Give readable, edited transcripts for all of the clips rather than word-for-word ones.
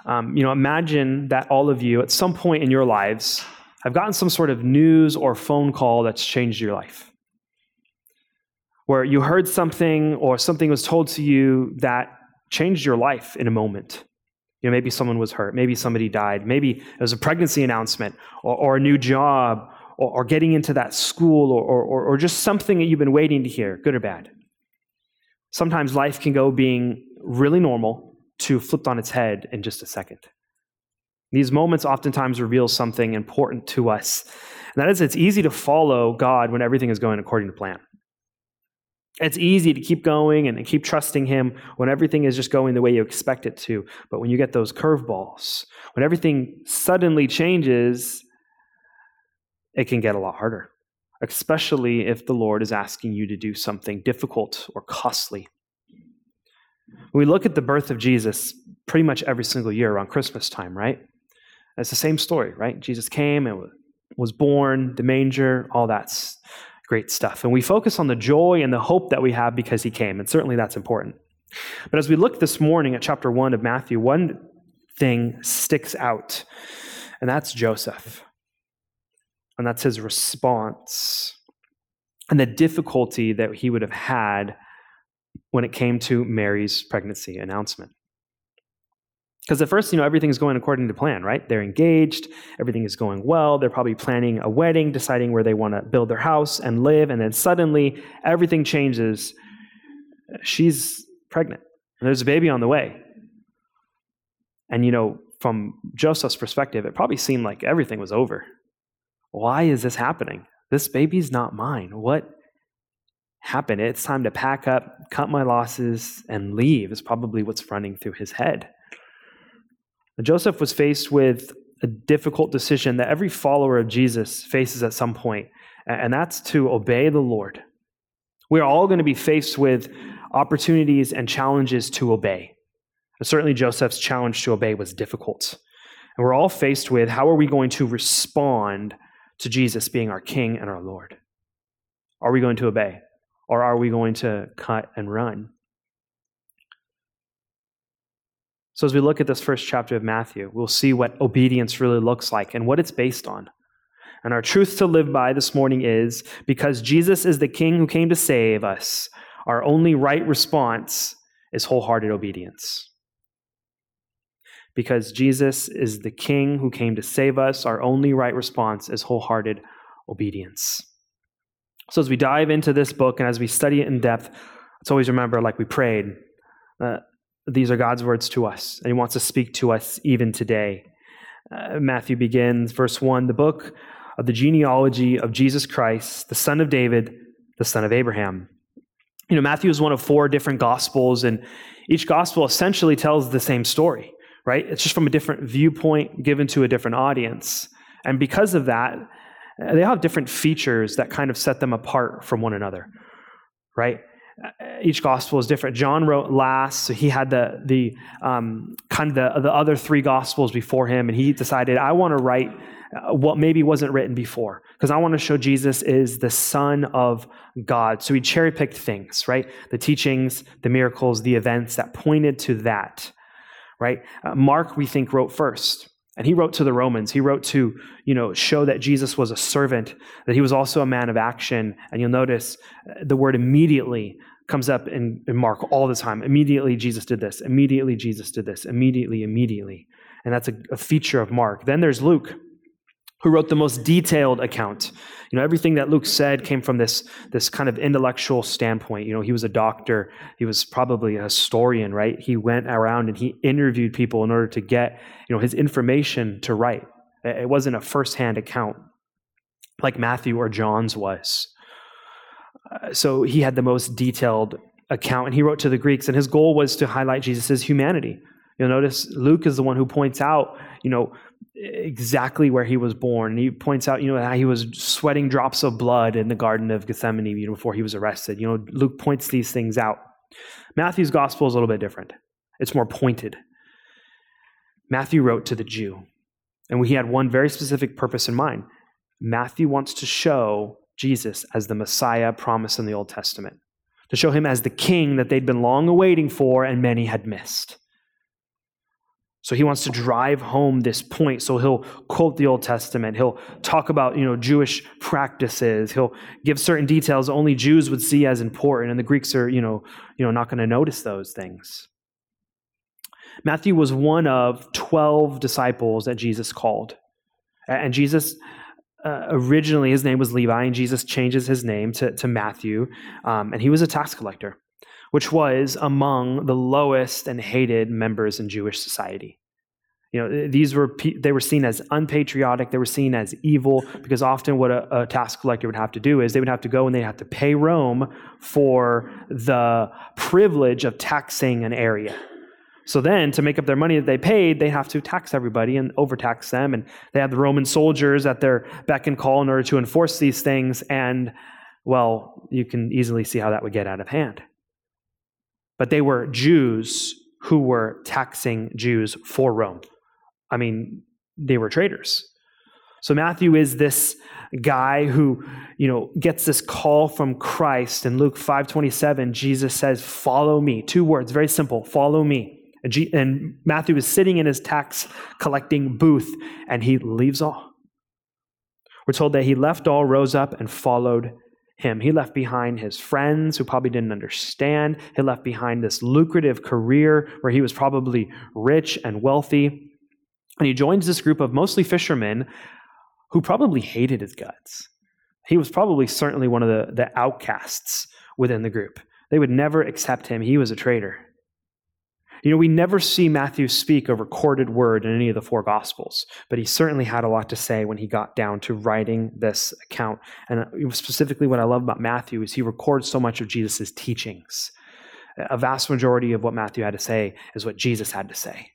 Imagine that all of you at some point in your lives have gotten some sort of news or phone call that's changed your life, where you heard something or something was told to you that changed your life in a moment. Maybe someone was hurt, maybe somebody died, maybe it was a pregnancy announcement or a new job or getting into that school or just something that you've been waiting to hear, good or bad. Sometimes life can go being really normal to flipped on its head in just a second. These moments oftentimes reveal something important to us. And that is, it's easy to follow God when everything is going according to plan. It's easy to keep going and keep trusting him when everything is just going the way you expect it to. But when you get those curveballs, when everything suddenly changes, it can get a lot harder, especially if the Lord is asking you to do something difficult or costly. We look at the birth of Jesus pretty much every single year around Christmas time, right? It's the same story, right? Jesus came and was born, the manger, all that's great stuff. And we focus on the joy and the hope that we have because he came, and certainly that's important. But as we look this morning at chapter 1 of Matthew, one thing sticks out, and that's Joseph. And that's his response and the difficulty that he would have had when it came to Mary's pregnancy announcement. Because at first, everything's going according to plan, right? They're engaged, everything is going well, they're probably planning a wedding, deciding where they want to build their house and live, and then suddenly everything changes. She's pregnant, and there's a baby on the way. And from Joseph's perspective, it probably seemed like everything was over. Why is this happening? This baby's not mine. What happened? It's time to pack up, cut my losses, and leave is probably what's running through his head. Joseph was faced with a difficult decision that every follower of Jesus faces at some point, and that's to obey the Lord. We are all going to be faced with opportunities and challenges to obey. And certainly Joseph's challenge to obey was difficult. And we're all faced with, how are we going to respond to Jesus being our King and our Lord? Are we going to obey? Or are we going to cut and run? So as we look at this first chapter of Matthew, we'll see what obedience really looks like and what it's based on. And our truth to live by this morning is, because Jesus is the King who came to save us, our only right response is wholehearted obedience. Because Jesus is the King who came to save us, our only right response is wholehearted obedience. So as we dive into this book and as we study it in depth, let's always remember, like we prayed, these are God's words to us, and he wants to speak to us even today. Matthew begins, verse 1, the book of the genealogy of Jesus Christ, the son of David, the son of Abraham. Matthew is one of 4 different gospels, and each gospel essentially tells the same story, right? It's just from a different viewpoint given to a different audience. And because of that, they have different features that kind of set them apart from one another, right? Each gospel is different. John wrote last, so he had the other 3 gospels before him, and he decided, I want to write what maybe wasn't written before, because I want to show Jesus is the Son of God. So he cherry-picked things, right? The teachings, the miracles, the events that pointed to that, right? Mark, we think, wrote first. And he wrote to the Romans. He wrote to, show that Jesus was a servant, that he was also a man of action. And you'll notice the word immediately comes up in Mark all the time. Immediately Jesus did this. Immediately Jesus did this. Immediately. And that's a feature of Mark. Then there's Luke, who wrote the most detailed account. Everything that Luke said came from this kind of intellectual standpoint. He was a doctor. He was probably a historian, right? He went around and he interviewed people in order to get, his information to write. It wasn't a firsthand account like Matthew or John's was. So he had the most detailed account, and he wrote to the Greeks, and his goal was to highlight Jesus' humanity. You'll notice Luke is the one who points out, exactly where he was born. And he points out, how he was sweating drops of blood in the Garden of Gethsemane, before he was arrested. Luke points these things out. Matthew's gospel is a little bit different. It's more pointed. Matthew wrote to the Jew, and he had one very specific purpose in mind. Matthew wants to show Jesus as the Messiah promised in the Old Testament, to show him as the King that they'd been long awaiting for and many had missed. So he wants to drive home this point. So he'll quote the Old Testament. He'll talk about, Jewish practices. He'll give certain details only Jews would see as important, and the Greeks are, not going to notice those things. Matthew was one of 12 disciples that Jesus called. And Jesus, originally his name was Levi, and Jesus changes his name to Matthew. And he was a tax collector, which was among the lowest and hated members in Jewish society. They were seen as unpatriotic. They were seen as evil, because often what a tax collector would have to do is they would have to go and they have to pay Rome for the privilege of taxing an area. So then, to make up their money that they paid, they have to tax everybody and overtax them. And they had the Roman soldiers at their beck and call in order to enforce these things. And, well, you can easily see how that would get out of hand. But they were Jews who were taxing Jews for Rome. I mean, they were traitors. So Matthew is this guy who, gets this call from Christ. In Luke 5:27, Jesus says, "Follow me." 2 words, very simple, "Follow me." And Matthew is sitting in his tax collecting booth, and he leaves all. We're told that he left all, rose up, and followed him. He left behind his friends who probably didn't understand. He left behind this lucrative career where he was probably rich and wealthy. And he joins this group of mostly fishermen who probably hated his guts. He was probably certainly one of the outcasts within the group. They would never accept him. He was a traitor. We never see Matthew speak a recorded word in any of the 4 Gospels, but he certainly had a lot to say when he got down to writing this account. And specifically what I love about Matthew is he records so much of Jesus' teachings. A vast majority of what Matthew had to say is what Jesus had to say.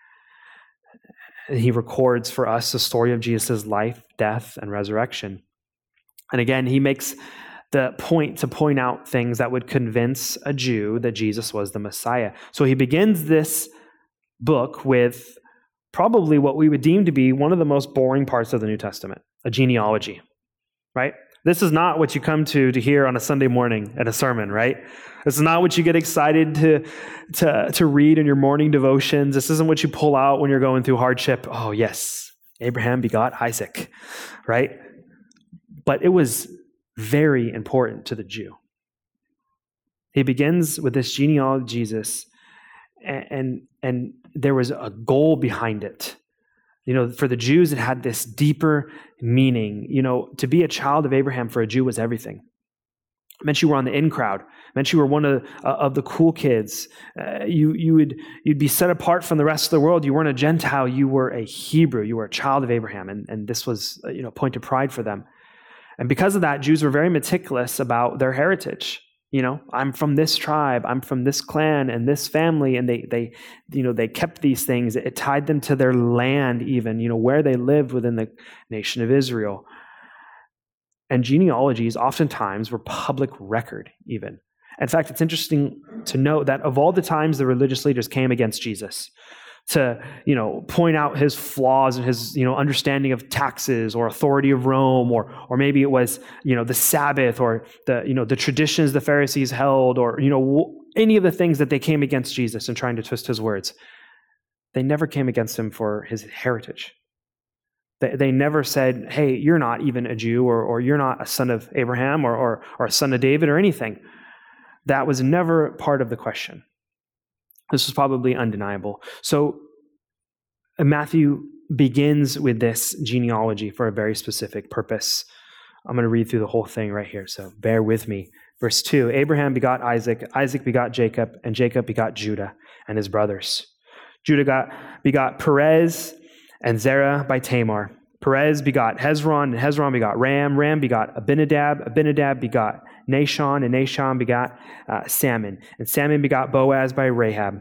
And he records for us the story of Jesus' life, death, and resurrection. And again, he makes the point to point out things that would convince a Jew that Jesus was the Messiah. So he begins this book with probably what we would deem to be one of the most boring parts of the New Testament, a genealogy, right? This is not what you come to hear on a Sunday morning at a sermon, right? This is not what you get excited to read in your morning devotions. This isn't what you pull out when you're going through hardship. Oh, yes, Abraham begot Isaac, right? But it was very important to the Jew. He begins with this genealogy of Jesus, and there was a goal behind it. For the Jews, it had this deeper meaning. To be a child of Abraham for a Jew was everything. It meant you were on the in crowd. It meant you were one of the cool kids. You'd be set apart from the rest of the world. You weren't a Gentile. You were a Hebrew. You were a child of Abraham, and this was a point of pride for them. And because of that, Jews were very meticulous about their heritage. I'm from this tribe, I'm from this clan and this family, and they kept these things. It tied them to their land even, where they lived within the nation of Israel. And genealogies oftentimes were public record even. In fact, it's interesting to note that of all the times the religious leaders came against Jesus to, point out his flaws and his, understanding of taxes or authority of Rome, or maybe it was, the Sabbath or the traditions the Pharisees held, or, any of the things that they came against Jesus in trying to twist his words. They never came against him for his heritage. They never said, hey, you're not even a Jew, or you're not a son of Abraham or a son of David or anything. That was never part of the question. This is probably undeniable. So Matthew begins with this genealogy for a very specific purpose. I'm going to read through the whole thing right here, so bear with me. Verse 2, Abraham begot Isaac, Isaac begot Jacob, and Jacob begot Judah and his brothers. Judah begot Perez and Zerah by Tamar. Perez begot Hezron, and Hezron begot Ram. Ram begot Abinadab. Abinadab begot Nahshon, and Nahshon begot Salmon. And Salmon begot Boaz by Rahab.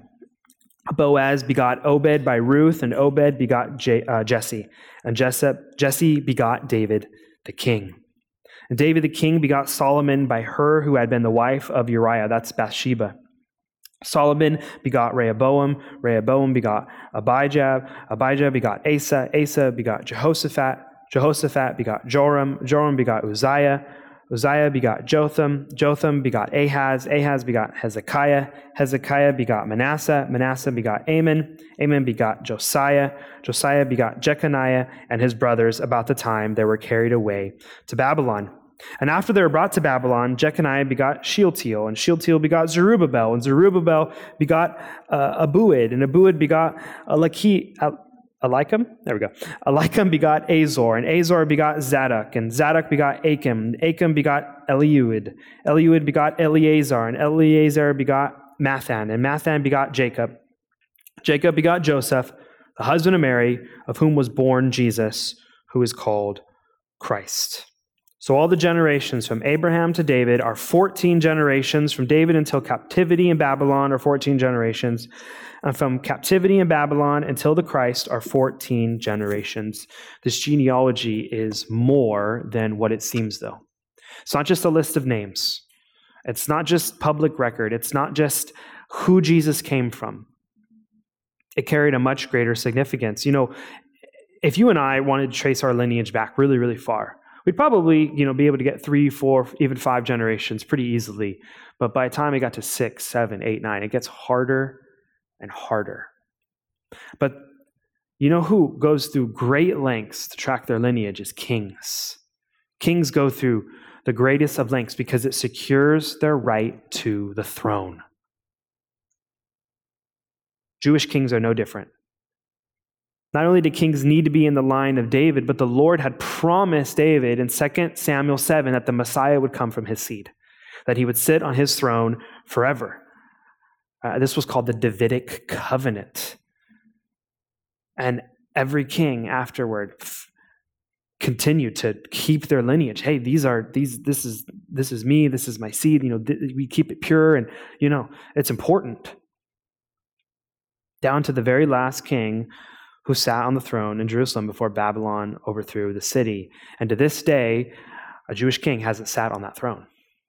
Boaz begot Obed by Ruth, and Obed begot Jesse. And Jesse begot David the king. And David the king begot Solomon by her who had been the wife of Uriah. That's Bathsheba. Solomon begot Rehoboam. Rehoboam begot Abijah. Abijah begot Asa. Asa begot Jehoshaphat. Jehoshaphat begot Joram. Joram begot Uzziah. Uzziah begot Jotham. Jotham begot Ahaz. Ahaz begot Hezekiah. Hezekiah begot Manasseh. Manasseh begot Amon. Amon begot Josiah. Josiah begot Jeconiah and his brothers about the time they were carried away to Babylon. And after they were brought to Babylon, Jeconiah begot Shealtiel, and Shealtiel begot Zerubbabel, and Zerubbabel begot Abuid, and Abuid begot Eliakim? There we go. Eliakim begot Azor, and Azor begot Zadok, and Zadok begot Achim, and Achim begot Eliud. Eliud begot Eleazar, and Eleazar begot Mathan, and Mathan begot Jacob. Jacob begot Joseph, the husband of Mary, of whom was born Jesus, who is called Christ. So all the generations from Abraham to David are 14 generations. From David until captivity in Babylon are 14 generations. And from captivity in Babylon until the Christ are 14 generations. This genealogy is more than what it seems, though. It's not just a list of names. It's not just public record. It's not just who Jesus came from. It carried a much greater significance. You know, if you and I wanted to trace our lineage back really, really far, we'd probably, be able to get 3, 4, even 5 generations pretty easily. But by the time it got to 6, 7, 8, 9, it gets harder and harder. But you know who goes through great lengths to track their lineage is kings. Kings go through the greatest of lengths because it secures their right to the throne. Jewish kings are no different. Not only did kings need to be in the line of David, but the Lord had promised David in 2 Samuel 7 that the Messiah would come from his seed, that he would sit on his throne forever. This was called the Davidic covenant. And every king afterward continued to keep their lineage. Hey, this is me, this is my seed, we keep it pure, and it's important. Down to the very last king who sat on the throne in Jerusalem before Babylon overthrew the city. And to this day, a Jewish king hasn't sat on that throne.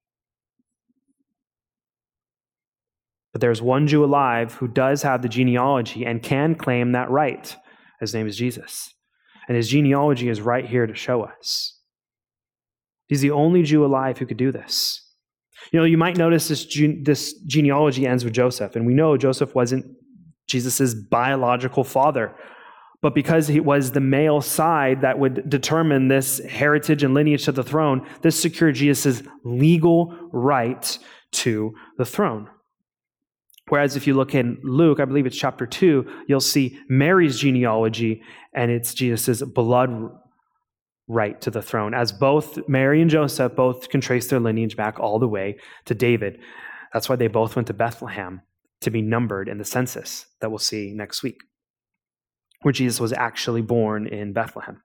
But there's one Jew alive who does have the genealogy and can claim that right. His name is Jesus. And his genealogy is right here to show us. He's the only Jew alive who could do this. You might notice this genealogy ends with Joseph. And we know Joseph wasn't Jesus' biological father. But because he was the male side that would determine this heritage and lineage to the throne, this secured Jesus' legal right to the throne. Whereas if you look in Luke, I believe it's chapter 2, you'll see Mary's genealogy, and it's Jesus' blood right to the throne, as both Mary and Joseph both can trace their lineage back all the way to David. That's why they both went to Bethlehem to be numbered in the census that we'll see next week, where Jesus was actually born in Bethlehem.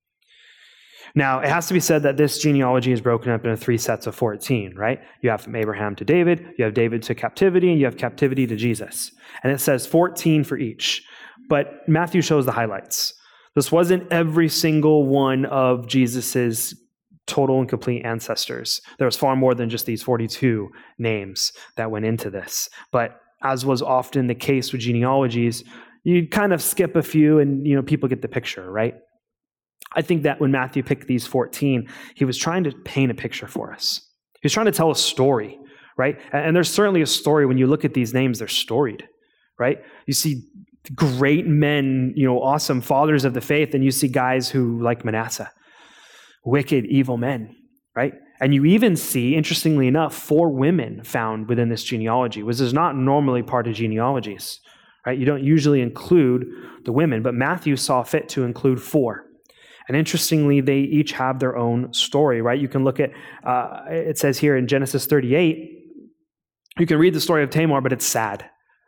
Now, it has to be said that this genealogy is broken up into 3 sets of 14, right? You have from Abraham to David, you have David to captivity, and you have captivity to Jesus. And it says 14 for each. But Matthew shows the highlights. This wasn't every single one of Jesus's total and complete ancestors. There was far more than just these 42 names that went into this. But as was often the case with genealogies, you kind of skip a few and people get the picture, right? I think that when Matthew picked these 14, he was trying to paint a picture for us. He was trying to tell a story, right? And there's certainly a story when you look at these names, they're storied, right? You see great men, awesome fathers of the faith, and you see guys who, like Manasseh, wicked, evil men, right? And you even see, interestingly enough, 4 women found within this genealogy, which is not normally part of genealogies, right? You don't usually include the women, but Matthew saw fit to include 4. And interestingly, they each have their own story, right? You can look at, it says here in Genesis 38, you can read the story of Tamar, but it's sad.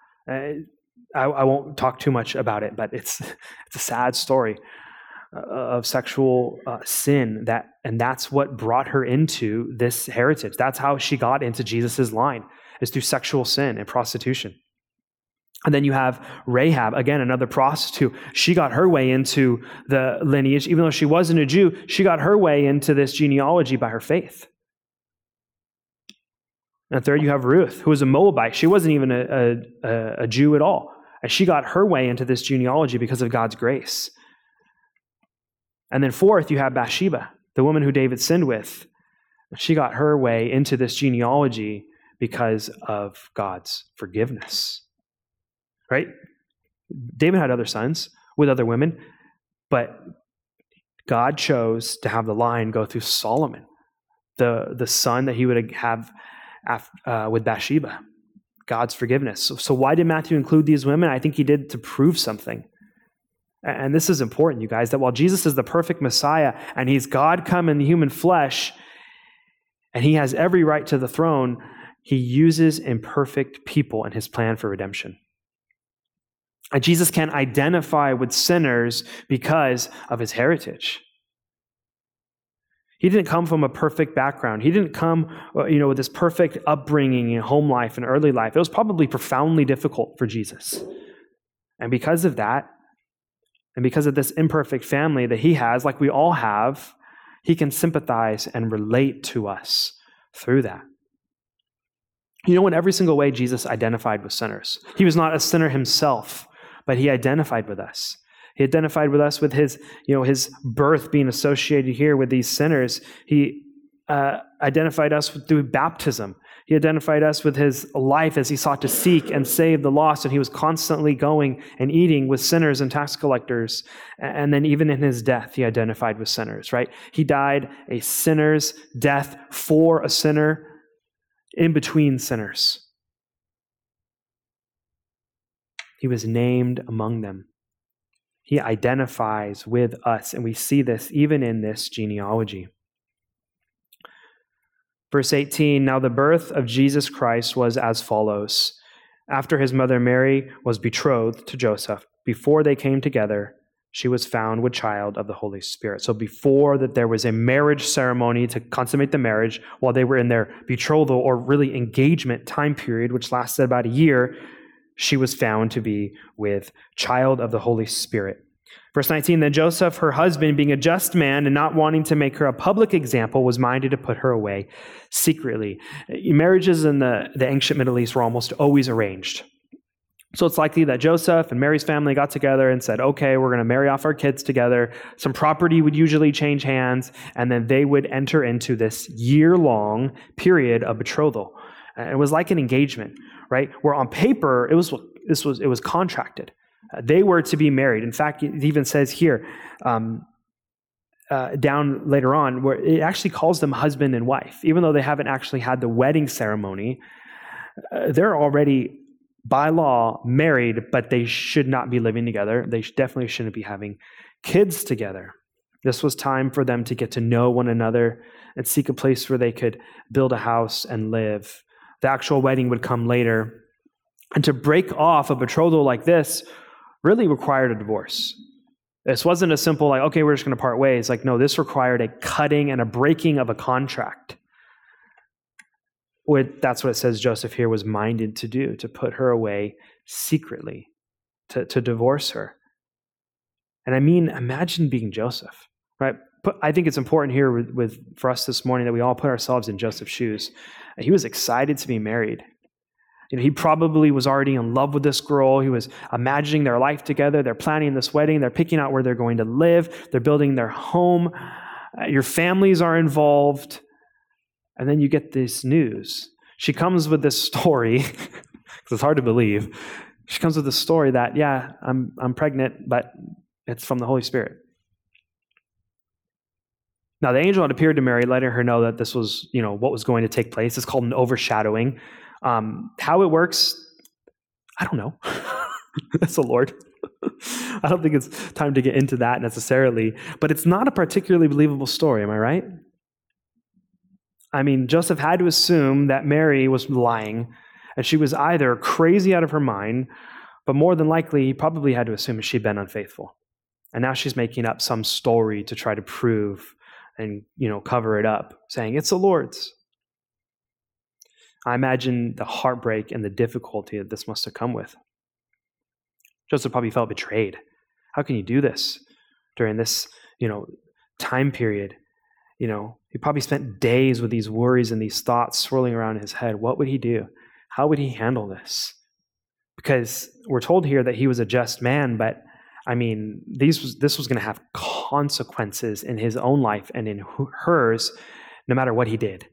I won't talk too much about it, but it's a sad story of sexual sin, and that's what brought her into this heritage. That's how she got into Jesus's line, is through sexual sin and prostitution. And then you have Rahab, again, another prostitute. She got her way into the lineage. Even though she wasn't a Jew, she got her way into this genealogy by her faith. And third, you have Ruth, who was a Moabite. She wasn't even a Jew at all. And she got her way into this genealogy because of God's grace. And then fourth, you have Bathsheba, the woman who David sinned with. She got her way into this genealogy because of God's forgiveness, right? David had other sons with other women, but God chose to have the line go through Solomon, the son that he would have with Bathsheba. God's forgiveness. So why did Matthew include these women? I think he did to prove something. And this is important, you guys, that while Jesus is the perfect Messiah and he's God come in the human flesh and he has every right to the throne, he uses imperfect people in his plan for redemption. And Jesus can identify with sinners because of his heritage. He didn't come from a perfect background. He didn't come, with this perfect upbringing in home life and early life. It was probably profoundly difficult for Jesus. And because of that, and because of this imperfect family that he has, like we all have, he can sympathize and relate to us through that. In every single way, Jesus identified with sinners. He was not a sinner himself, but he identified with us. He identified with us with his birth being associated here with these sinners. He identified us through baptism. He identified us with his life as he sought to seek and save the lost, and he was constantly going and eating with sinners and tax collectors. And then even in his death, he identified with sinners, right? He died a sinner's death for a sinner in between sinners. He was named among them. He identifies with us, and we see this even in this genealogy. Verse 18, now the birth of Jesus Christ was as follows. After his mother Mary was betrothed to Joseph, before they came together, she was found with child of the Holy Spirit. So before that there was a marriage ceremony to consummate the marriage, while they were in their betrothal or really engagement time period, which lasted about a year, she was found to be with child of the Holy Spirit. Verse 19, then Joseph, her husband, being a just man and not wanting to make her a public example, was minded to put her away secretly. Marriages in the ancient Middle East were almost always arranged. So it's likely that Joseph and Mary's family got together and said, okay, we're going to marry off our kids together. Some property would usually change hands, and then they would enter into this year-long period of betrothal. It was like an engagement, right? Where on paper, it was contracted. They were to be married. In fact, it even says here, down later on, where it actually calls them husband and wife. Even though they haven't actually had the wedding ceremony, they're already, by law, married, but they should not be living together. They definitely shouldn't be having kids together. This was time for them to get to know one another and seek a place where they could build a house and live. The actual wedding would come later. And to break off a betrothal like this really required a divorce. This wasn't a simple, okay, we're just going to part ways. No, this required a cutting and a breaking of a contract. That's what it says Joseph here was minded to do, to put her away secretly, to divorce her. And imagine being Joseph, right? But I think it's important here for us this morning that we all put ourselves in Joseph's shoes. He was excited to be married. He probably was already in love with this girl. He was imagining their life together. They're planning this wedding. They're picking out where they're going to live. They're building their home. Your families are involved. And then you get this news. She comes with this story, because it's hard to believe. She comes with this story that, yeah, I'm pregnant, but it's from the Holy Spirit. Now, the angel had appeared to Mary, letting her know that this was, what was going to take place. It's called an overshadowing. How it works, I don't know. That's the Lord. I don't think it's time to get into that necessarily, but it's not a particularly believable story, am I right? Joseph had to assume that Mary was lying, and she was either crazy out of her mind, but more than likely, he probably had to assume she'd been unfaithful. And now she's making up some story to try to prove and, cover it up, saying, it's the Lord's. I imagine the heartbreak and the difficulty that this must have come with. Joseph probably felt betrayed. How can you do this during this, time period? He probably spent days with these worries and these thoughts swirling around in his head. What would he do? How would he handle this? Because we're told here that he was a just man, but this was going to have consequences in his own life and in hers. no matter what he did.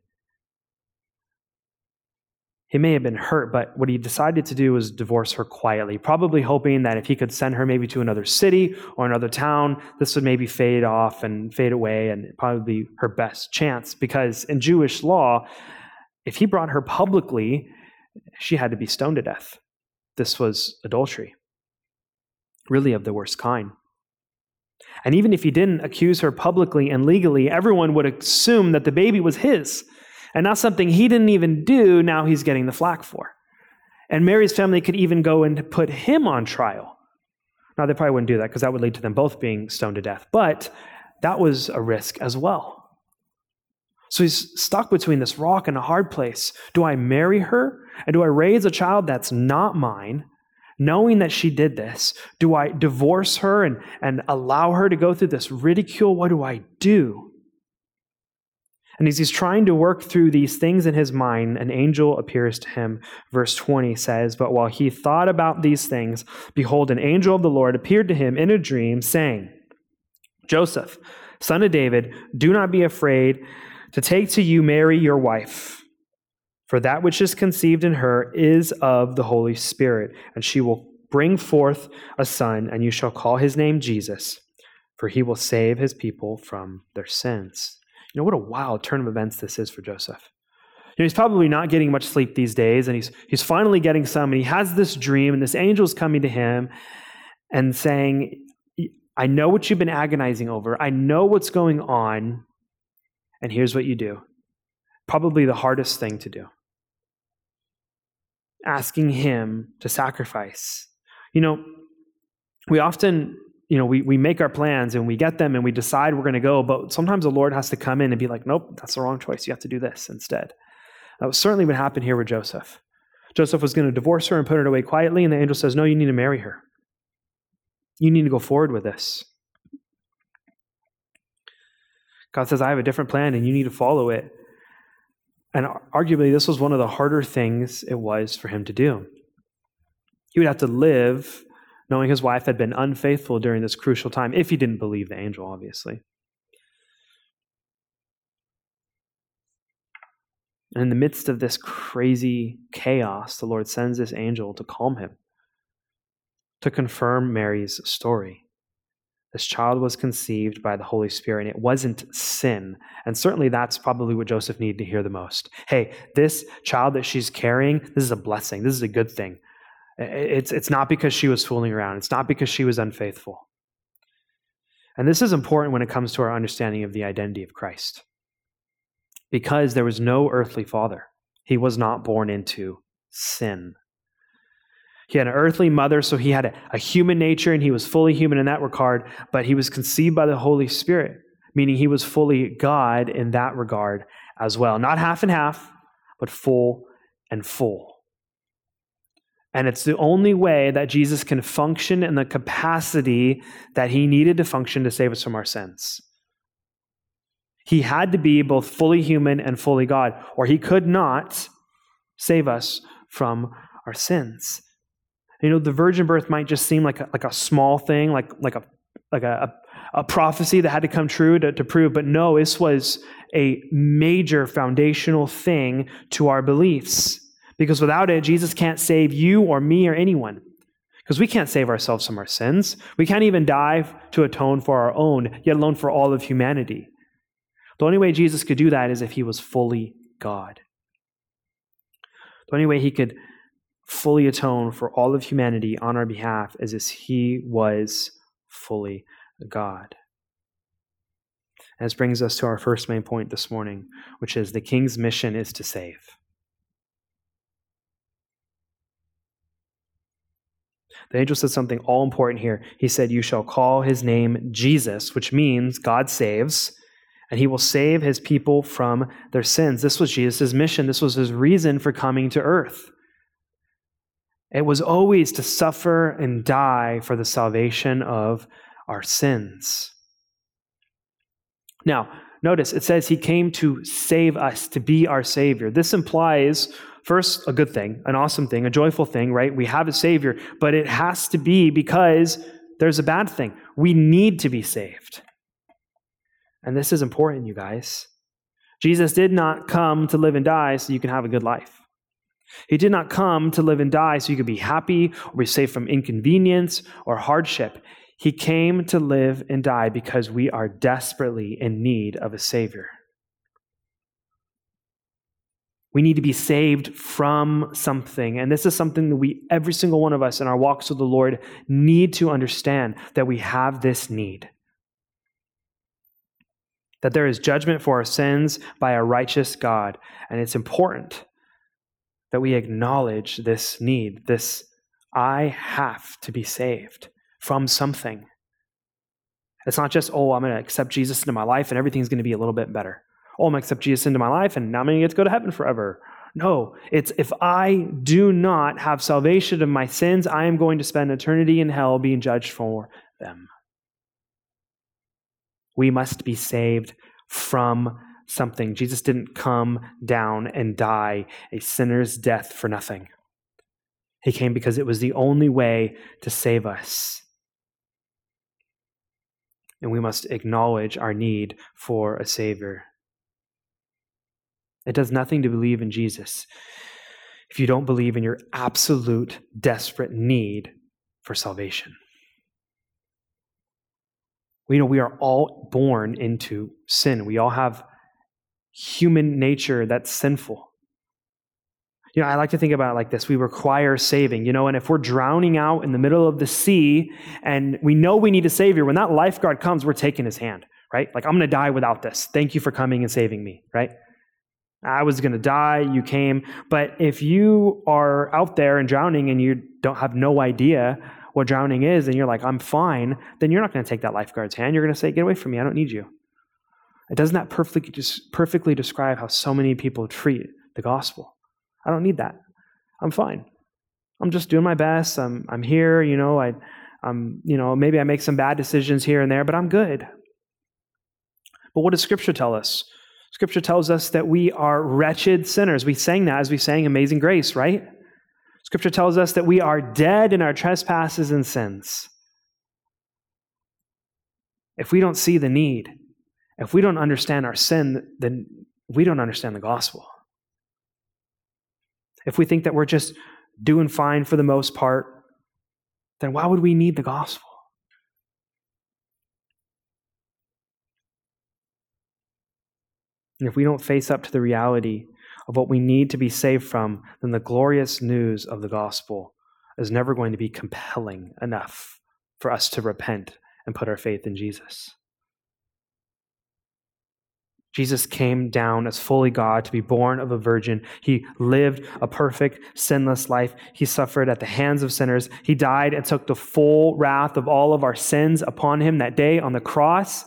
He may have been hurt, but what he decided to do was divorce her quietly, probably hoping that if he could send her maybe to another city or another town, this would maybe fade off and fade away and probably be her best chance. Because in Jewish law, if he brought her publicly, she had to be stoned to death. This was adultery, really of the worst kind. And even if he didn't accuse her publicly and legally, everyone would assume that the baby was his. And not something he didn't even do, now he's getting the flack for. And Mary's family could even go and put him on trial. Now, they probably wouldn't do that because that would lead to them both being stoned to death. But that was a risk as well. So he's stuck between this rock and a hard place. Do I marry her? And do I raise a child that's not mine, knowing that she did this? Do I divorce her and allow her to go through this ridicule? What do I do? And as he's trying to work through these things in his mind, an angel appears to him. Verse 20 says, "But while he thought about these things, behold, an angel of the Lord appeared to him in a dream, saying, 'Joseph, son of David, do not be afraid to take to you Mary your wife, for that which is conceived in her is of the Holy Spirit, and she will bring forth a son, and you shall call his name Jesus, for he will save his people from their sins.'" You know, what a wild turn of events this is for Joseph. You know, he's probably not getting much sleep these days, and he's finally getting some, and he has this dream, and this angel's coming to him and saying, "I know what you've been agonizing over. I know what's going on, and here's what you do." Probably the hardest thing to do. Asking him to sacrifice. You know, we often... we make our plans and we get them and we decide we're going to go, but sometimes the Lord has to come in and be like, "Nope, that's the wrong choice. You have to do this instead." That was certainly what happened here with Joseph. Joseph was going to divorce her and put her away quietly, and the angel says, "No, you need to marry her. You need to go forward with this." God says, "I have a different plan and you need to follow it." And arguably, this was one of the harder things it was for him to do. He would have to live knowing his wife had been unfaithful during this crucial time, if he didn't believe the angel, obviously. And in the midst of this crazy chaos, the Lord sends this angel to calm him, to confirm Mary's story. This child was conceived by the Holy Spirit, and it wasn't sin. And certainly that's probably what Joseph needed to hear the most. Hey, this child that she's carrying, this is a blessing. This is a good thing. It's not because she was fooling around. It's not because she was unfaithful. And this is important when it comes to our understanding of the identity of Christ. Because there was no earthly father. He was not born into sin. He had an earthly mother, so he had a human nature, and he was fully human in that regard, but he was conceived by the Holy Spirit, meaning he was fully God in that regard as well. Not half and half, but full and full. And it's the only way that Jesus can function in the capacity that he needed to function to save us from our sins. He had to be both fully human and fully God, or he could not save us from our sins. You know, the virgin birth might just seem like a small thing, like a prophecy that had to come true to prove, but no, this was a major foundational thing to our beliefs. Because without it, Jesus can't save you or me or anyone. Because we can't save ourselves from our sins. We can't even die to atone for our own, yet alone for all of humanity. The only way Jesus could do that is if he was fully God. The only way he could fully atone for all of humanity on our behalf is as he was fully God. And this brings us to our first main point this morning, which is the king's mission is to save. The angel said something all important here. He said, "You shall call his name Jesus," which means God saves, and he will save his people from their sins. This was Jesus' mission. This was his reason for coming to earth. It was always to suffer and die for the salvation of our sins. Now, notice it says he came to save us, to be our Savior. This implies, first, a good thing, an awesome thing, a joyful thing, right? We have a Savior, but it has to be because there's a bad thing. We need to be saved. And this is important, you guys. Jesus did not come to live and die so you can have a good life. He did not come to live and die so you could be happy or be safe from inconvenience or hardship. He came to live and die because we are desperately in need of a Savior. We need to be saved from something. And this is something that every single one of us in our walks with the Lord need to understand, that we have this need. That there is judgment for our sins by a righteous God. And it's important that we acknowledge this need, this I have to be saved from something. It's not just, I'm going to accept Jesus into my life and everything's going to be a little bit better. I'm going to accept Jesus into my life and now I'm going to get to go to heaven forever. No, it's if I do not have salvation of my sins, I am going to spend eternity in hell being judged for them. We must be saved from something. Jesus didn't come down and die a sinner's death for nothing. He came because it was the only way to save us. And we must acknowledge our need for a Savior. It does nothing to believe in Jesus if you don't believe in your absolute desperate need for salvation. We know we are all born into sin. We all have human nature that's sinful. I like to think about it like this. We require saving, and if we're drowning out in the middle of the sea and we know we need a Savior, when that lifeguard comes, we're taking his hand, right? Like, I'm going to die without this. Thank you for coming and saving me, right? I was going to die, you came. But if you are out there and drowning and you don't have no idea what drowning is and you're like, I'm fine, then you're not going to take that lifeguard's hand. You're going to say, get away from me. I don't need you. Doesn't that perfectly describe how so many people treat the gospel? I don't need that. I'm fine. I'm just doing my best. I'm here, maybe I make some bad decisions here and there, but I'm good. But what does Scripture tell us? Scripture tells us that we are wretched sinners. We sang that as we sang Amazing Grace, right? Scripture tells us that we are dead in our trespasses and sins. If we don't see the need, if we don't understand our sin, then we don't understand the gospel. If we think that we're just doing fine for the most part, then why would we need the gospel? And if we don't face up to the reality of what we need to be saved from, then the glorious news of the gospel is never going to be compelling enough for us to repent and put our faith in Jesus. Jesus came down as fully God to be born of a virgin. He lived a perfect, sinless life. He suffered at the hands of sinners. He died and took the full wrath of all of our sins upon him that day on the cross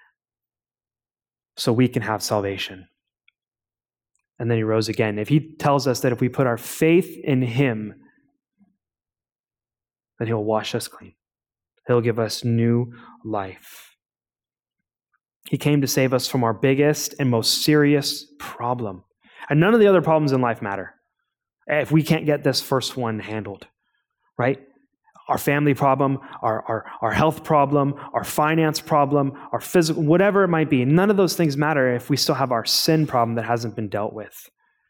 so we can have salvation. And then he rose again. If he tells us that if we put our faith in him, then he'll wash us clean. He'll give us new life. He came to save us from our biggest and most serious problem. And none of the other problems in life matter if we can't get this first one handled, right? Our family problem, our health problem, our finance problem, our physical, whatever it might be. None of those things matter if we still have our sin problem that hasn't been dealt with.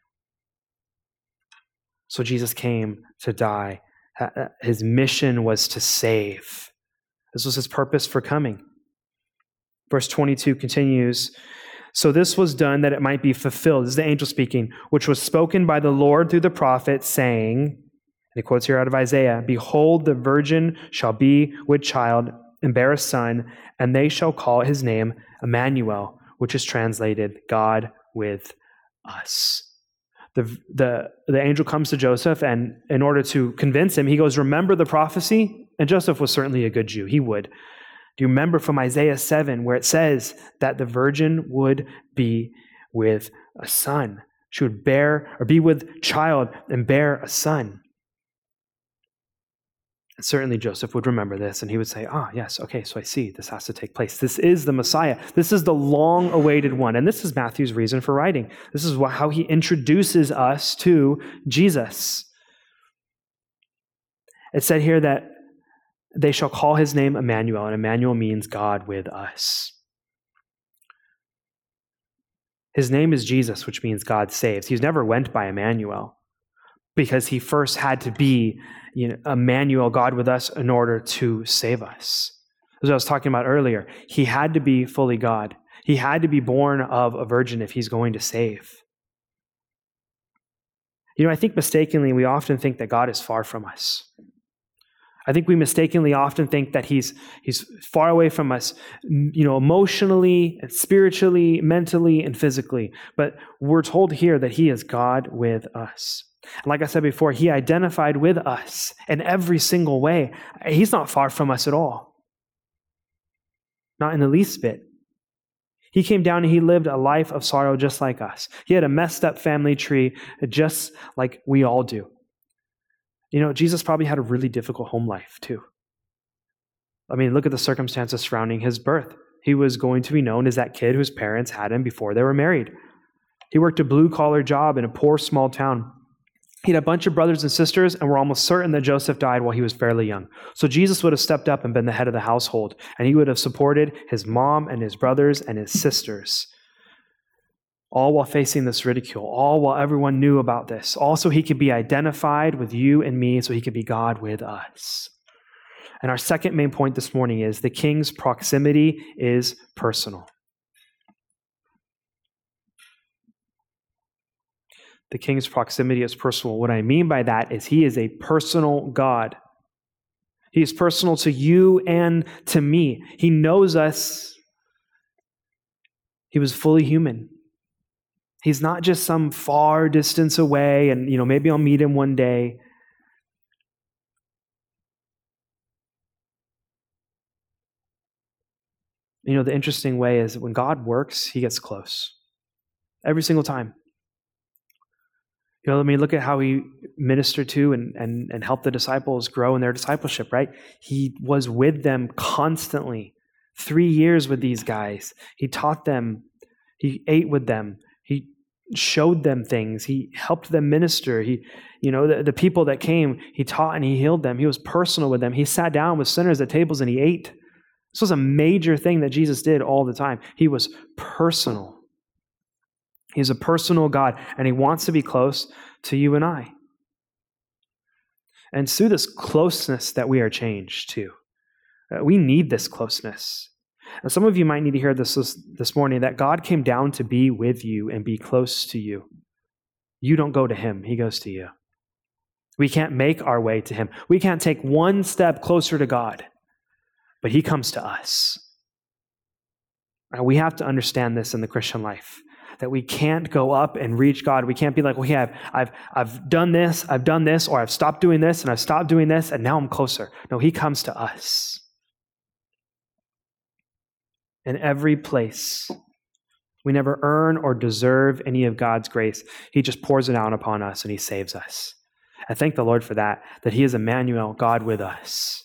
So Jesus came to die. His mission was to save. This was his purpose for coming. Verse 22 continues, so this was done that it might be fulfilled. This is the angel speaking, which was spoken by the Lord through the prophet, saying, and he quotes here out of Isaiah, behold, the virgin shall be with child and bear a son, and they shall call his name Emmanuel, which is translated God with us. The angel comes to Joseph, and in order to convince him, he goes, remember the prophecy? And Joseph was certainly a good Jew. He would. Do you remember from Isaiah 7 where it says that the virgin would be with a son? She would bear or be with child and bear a son. And certainly Joseph would remember this and he would say, yes, okay, so I see this has to take place. This is the Messiah. This is the long-awaited one. And this is Matthew's reason for writing. This is how he introduces us to Jesus. It said here that they shall call his name Emmanuel, and Emmanuel means God with us. His name is Jesus, which means God saves. He's never went by Emmanuel because he first had to be Emmanuel, God with us, in order to save us. As I was talking about earlier, he had to be fully God. He had to be born of a virgin if he's going to save. I think mistakenly we often think that God is far from us. I think we mistakenly often think that he's far away from us, emotionally and spiritually, mentally and physically. But we're told here that he is God with us. And like I said before, he identified with us in every single way. He's not far from us at all. Not in the least bit. He came down and he lived a life of sorrow just like us. He had a messed up family tree just like we all do. Jesus probably had a really difficult home life too. I mean, look at the circumstances surrounding his birth. He was going to be known as that kid whose parents had him before they were married. He worked a blue-collar job in a poor small town. He had a bunch of brothers and sisters, and we're almost certain that Joseph died while he was fairly young. So Jesus would have stepped up and been the head of the household, and he would have supported his mom and his brothers and his sisters, all while facing this ridicule, all while everyone knew about this. Also, he could be identified with you and me, so he could be God with us. And our second main point this morning is the king's proximity is personal. The king's proximity is personal. What I mean by that is he is a personal God. He is personal to you and to me. He knows us. He was fully human. He's not just some far distance away and, maybe I'll meet him one day. The interesting way is when God works, he gets close. Every single time. Look at how he ministered to and helped the disciples grow in their discipleship, right? He was with them constantly. 3 years with these guys. He taught them. He ate with them. He showed them things. He helped them minister. The people that came, he taught and he healed them. He was personal with them. He sat down with sinners at tables and he ate. This was a major thing that Jesus did all the time. He was personal. He's a personal God, and he wants to be close to you and I. And through this closeness that we are changed to. We need this closeness. And some of you might need to hear this morning, that God came down to be with you and be close to you. You don't go to him, he goes to you. We can't make our way to him. We can't take one step closer to God, but he comes to us. And we have to understand this in the Christian life. That we can't go up and reach God. We can't be like, okay, I've done this, or I've stopped doing this, and I've stopped doing this, and now I'm closer. No, he comes to us. In every place. We never earn or deserve any of God's grace. He just pours it out upon us, and he saves us. I thank the Lord for that he is Emmanuel, God with us.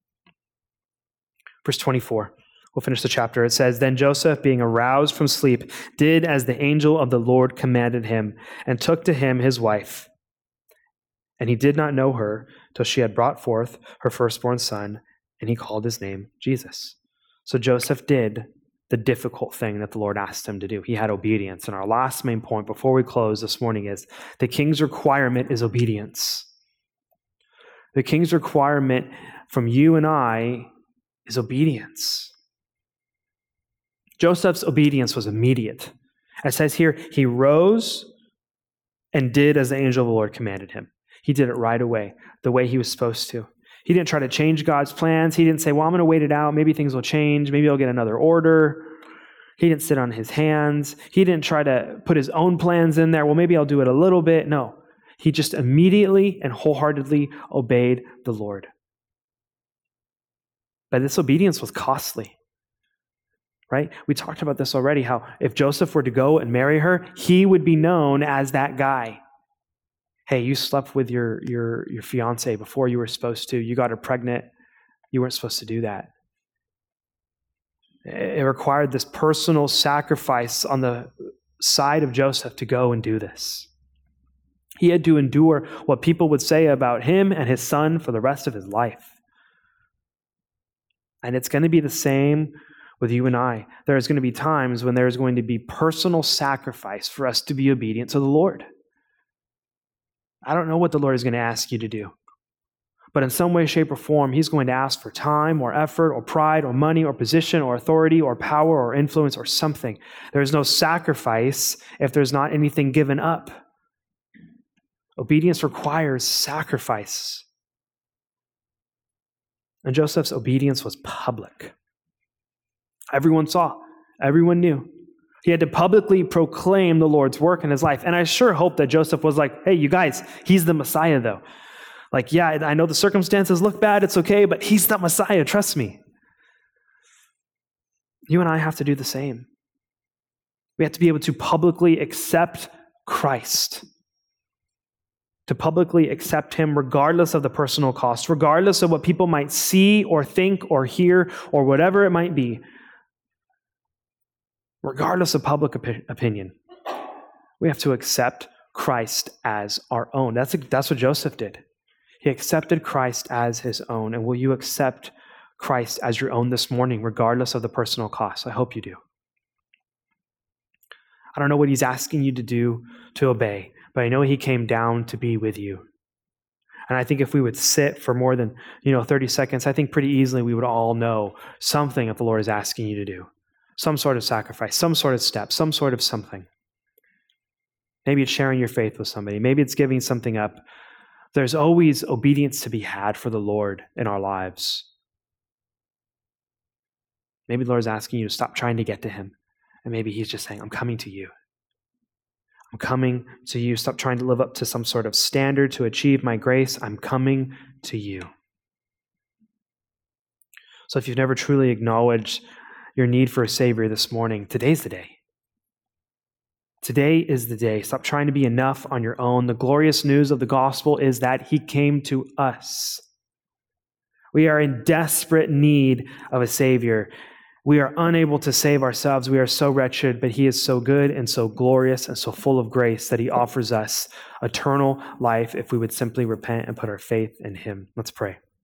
Verse 24. We'll finish the chapter. It says, Then Joseph, being aroused from sleep, did as the angel of the Lord commanded him, and took to him his wife. And he did not know her till she had brought forth her firstborn son, and he called his name Jesus. So Joseph did the difficult thing that the Lord asked him to do. He had obedience. And our last main point before we close this morning is the king's requirement is obedience. The king's requirement from you and I is obedience. Joseph's obedience was immediate. It says here, he rose and did as the angel of the Lord commanded him. He did it right away, the way he was supposed to. He didn't try to change God's plans. He didn't say, well, I'm going to wait it out. Maybe things will change. Maybe I'll get another order. He didn't sit on his hands. He didn't try to put his own plans in there. Well, maybe I'll do it a little bit. No, he just immediately and wholeheartedly obeyed the Lord. But this obedience was costly. Right? We talked about this already, how if Joseph were to go and marry her, he would be known as that guy. Hey, you slept with your fiance before you were supposed to. You got her pregnant. You weren't supposed to do that. It required this personal sacrifice on the side of Joseph to go and do this. He had to endure what people would say about him and his son for the rest of his life. And it's going to be the same with you and I. There's going to be times when there's going to be personal sacrifice for us to be obedient to the Lord. I don't know what the Lord is going to ask you to do. But in some way, shape, or form, he's going to ask for time or effort or pride or money or position or authority or power or influence or something. There's no sacrifice if there's not anything given up. Obedience requires sacrifice. And Joseph's obedience was public. Everyone saw. Everyone knew. He had to publicly proclaim the Lord's work in his life. And I sure hope that Joseph was like, hey, you guys, he's the Messiah, though. Like, yeah, I know the circumstances look bad, it's okay, but he's the Messiah, trust me. You and I have to do the same. We have to be able to publicly accept Christ, to publicly accept him regardless of the personal cost, regardless of what people might see or think or hear or whatever it might be, regardless of public opinion. We have to accept Christ as our own. That's what Joseph did. He accepted Christ as his own. And will you accept Christ as your own this morning, regardless of the personal cost? I hope you do. I don't know what he's asking you to do to obey, but I know he came down to be with you. And I think if we would sit for more than 30 seconds, I think pretty easily we would all know something that the Lord is asking you to do. Some sort of sacrifice, some sort of step, some sort of something. Maybe it's sharing your faith with somebody. Maybe it's giving something up. There's always obedience to be had for the Lord in our lives. Maybe the Lord is asking you to stop trying to get to him. And maybe he's just saying, I'm coming to you. I'm coming to you. Stop trying to live up to some sort of standard to achieve my grace. I'm coming to you. So if you've never truly acknowledged your need for a Savior this morning, today's the day. Today is the day. Stop trying to be enough on your own. The glorious news of the gospel is that he came to us. We are in desperate need of a Savior. We are unable to save ourselves. We are so wretched, but he is so good and so glorious and so full of grace that he offers us eternal life if we would simply repent and put our faith in him. Let's pray.